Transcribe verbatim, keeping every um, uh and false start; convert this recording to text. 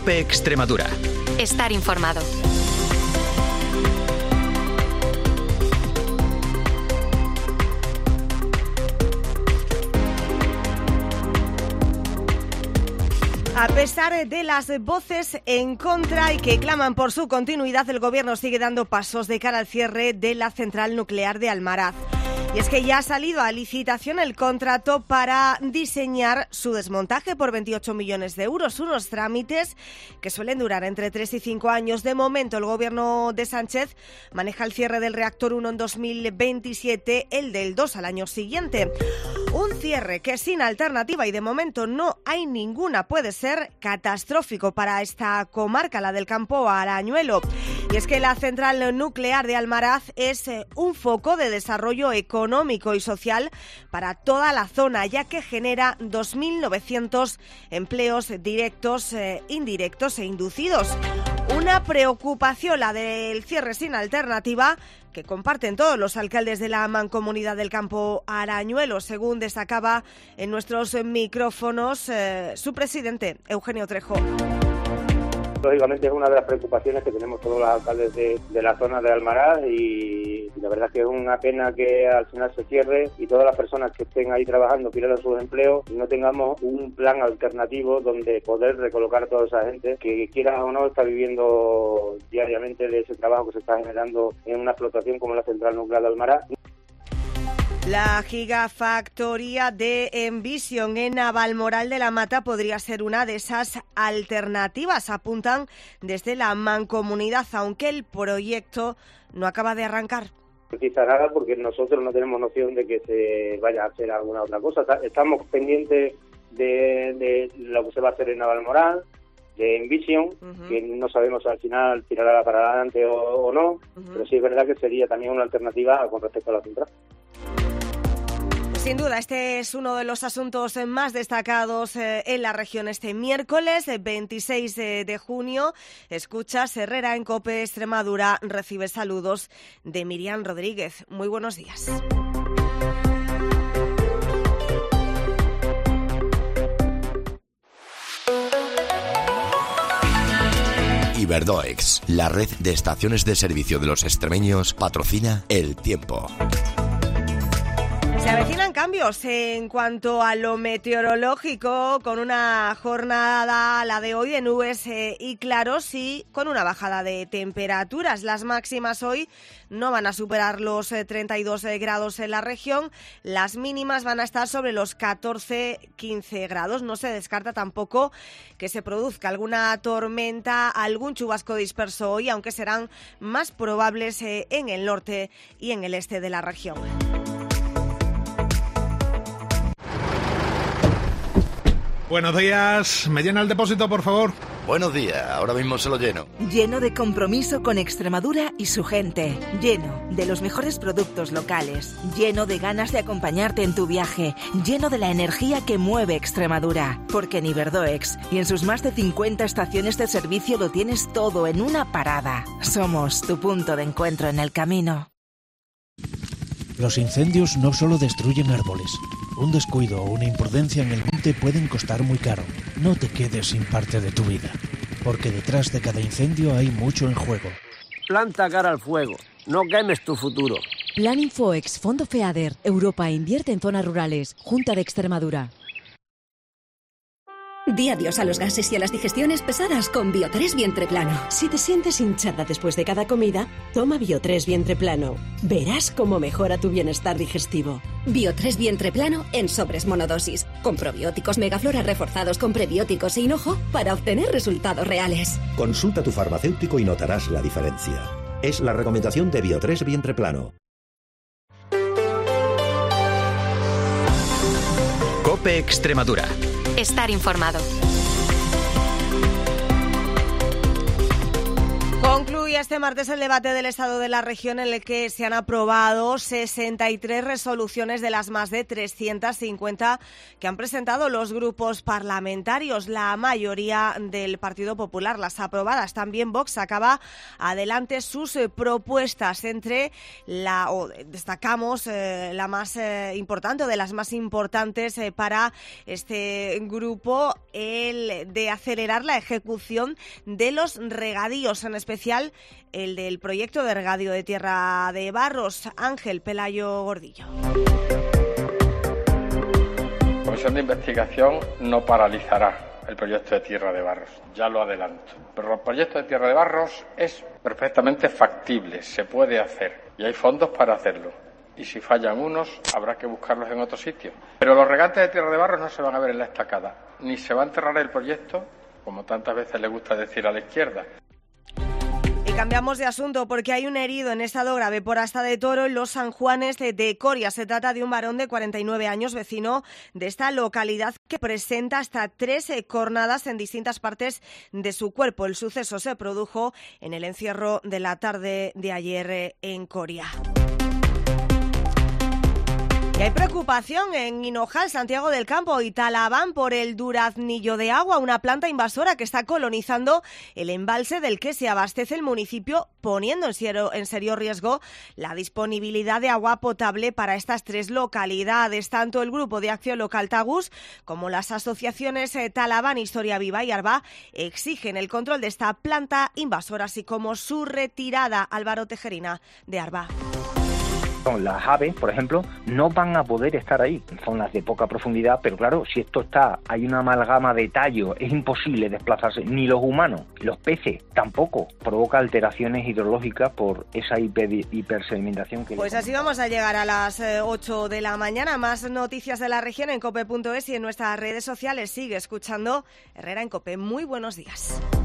COPE Extremadura. Estar informado. A pesar de las voces en contra y que claman por su continuidad, el Gobierno sigue dando pasos de cara al cierre de la central nuclear de Almaraz. Y es que ya ha salido a licitación el contrato para diseñar su desmontaje por veintiocho millones de euros, unos trámites que suelen durar entre tres y cinco años. De momento, el Gobierno de Sánchez maneja el cierre del reactor uno en dos mil veintisiete, el del dos al año siguiente. Un cierre que sin alternativa y de momento no hay ninguna puede ser catastrófico para esta comarca, la del Campo Arañuelo. Y es que la central nuclear de Almaraz es eh, un foco de desarrollo económico y social para toda la zona, ya que genera dos mil novecientos empleos directos, eh, indirectos e inducidos. Una preocupación, la del cierre sin alternativa, que comparten todos los alcaldes de la Mancomunidad del Campo Arañuelo, según destacaba en nuestros micrófonos eh, su presidente, Eugenio Trejo. Lógicamente es una de las preocupaciones que tenemos todos los alcaldes de, de la zona de Almaraz y la verdad es que es una pena que al final se cierre y todas las personas que estén ahí trabajando pierdan sus empleos y no tengamos un plan alternativo donde poder recolocar a toda esa gente que quiera o no está viviendo diariamente de ese trabajo que se está generando en una explotación como la central nuclear de Almaraz. La gigafactoría de Envision en Navalmoral de la Mata podría ser una de esas alternativas, apuntan desde la Mancomunidad, aunque el proyecto no acaba de arrancar. No precisa nada porque nosotros no tenemos noción de que se vaya a hacer alguna otra cosa. Estamos pendientes de, de lo que se va a hacer en Navalmoral, de Envision, uh-huh. que no sabemos al final tirará para adelante o, o no, uh-huh. pero sí es verdad que sería también una alternativa con respecto a la central. Sin duda, este es uno de los asuntos más destacados en la región este miércoles, veintiséis de junio. Escuchas Herrera en COPE Extremadura. Recibe saludos de Miriam Rodríguez. Muy buenos días. Iberdoex, la red de estaciones de servicio de los extremeños, patrocina El Tiempo. Se avecinan cambios en cuanto a lo meteorológico, con una jornada, la de hoy, de nubes eh, y claros y con una bajada de temperaturas. Las máximas hoy no van a superar los eh, treinta y dos grados en la región. Las mínimas van a estar sobre los catorce a quince grados. No se descarta tampoco que se produzca alguna tormenta, algún chubasco disperso hoy, aunque serán más probables eh, en el norte y en el este de la región. Buenos días, ¿me llena el depósito, por favor? Buenos días, ahora mismo se lo lleno. Lleno de compromiso con Extremadura y su gente. Lleno de los mejores productos locales. Lleno de ganas de acompañarte en tu viaje. Lleno de la energía que mueve Extremadura. Porque en Iberdoex y en sus más de cincuenta estaciones de servicio lo tienes todo en una parada. Somos tu punto de encuentro en el camino. Los incendios no solo destruyen árboles. Un descuido o una imprudencia en el monte pueden costar muy caro. No te quedes sin parte de tu vida, porque detrás de cada incendio hay mucho en juego. Planta cara al fuego, no quemes tu futuro. Plan Infoex, Fondo FEADER, Europa invierte en zonas rurales, Junta de Extremadura. Di adiós a los gases y a las digestiones pesadas con Bio tres Vientre Plano. Si te sientes hinchada después de cada comida, toma Bio tres Vientre Plano. Verás cómo mejora tu bienestar digestivo. Bio tres Vientre Plano en sobres monodosis, con probióticos Megaflora reforzados con prebióticos e hinojo para obtener resultados reales. Consulta a tu farmacéutico y notarás la diferencia. Es la recomendación de Bio tres Vientre Plano. COPE Extremadura. Estar informado. Con Concluye este martes el debate del Estado de la región en el que se han aprobado sesenta y tres resoluciones de las más de trescientas cincuenta que han presentado los grupos parlamentarios, la mayoría del Partido Popular. Las aprobadas. También Vox sacaba adelante sus eh, propuestas. Entre la, o destacamos eh, la más eh, importante o de las más importantes eh, para este grupo, el de acelerar la ejecución de los regadíos, en especial el del proyecto de regadío de Tierra de Barros. Ángel Pelayo Gordillo. La Comisión de Investigación no paralizará el proyecto de Tierra de Barros, ya lo adelanto. Pero el proyecto de Tierra de Barros es perfectamente factible, se puede hacer y hay fondos para hacerlo. Y si fallan unos, habrá que buscarlos en otro sitio. Pero los regantes de Tierra de Barros no se van a ver en la estacada, ni se va a enterrar el proyecto, como tantas veces le gusta decir a la izquierda. Y cambiamos de asunto porque hay un herido en estado grave por asta de toro en los San Juanes de, de Coria. Se trata de un varón de cuarenta y nueve años, vecino de esta localidad, que presenta hasta tres cornadas en distintas partes de su cuerpo. El suceso se produjo en el encierro de la tarde de ayer en Coria. Y hay preocupación en Hinojal, Santiago del Campo y Talaván por el duraznillo de agua, una planta invasora que está colonizando el embalse del que se abastece el municipio, poniendo en serio, en serio riesgo la disponibilidad de agua potable para estas tres localidades. Tanto el Grupo de Acción Local Tagus como las asociaciones Talaván, Historia Viva y Arba exigen el control de esta planta invasora, así como su retirada. Álvaro Tejerina, de Arba. Las aves, por ejemplo, no van a poder estar ahí, zonas de poca profundidad, pero claro, si esto está, hay una amalgama de tallos, es imposible desplazarse, ni los humanos, los peces tampoco, provoca alteraciones hidrológicas por esa hiper, hipersedimentación que... Pues así vamos a llegar a las ocho de la mañana. Más noticias de la región en cope punto es y en nuestras redes sociales. Sigue escuchando Herrera en Cope. Muy buenos días.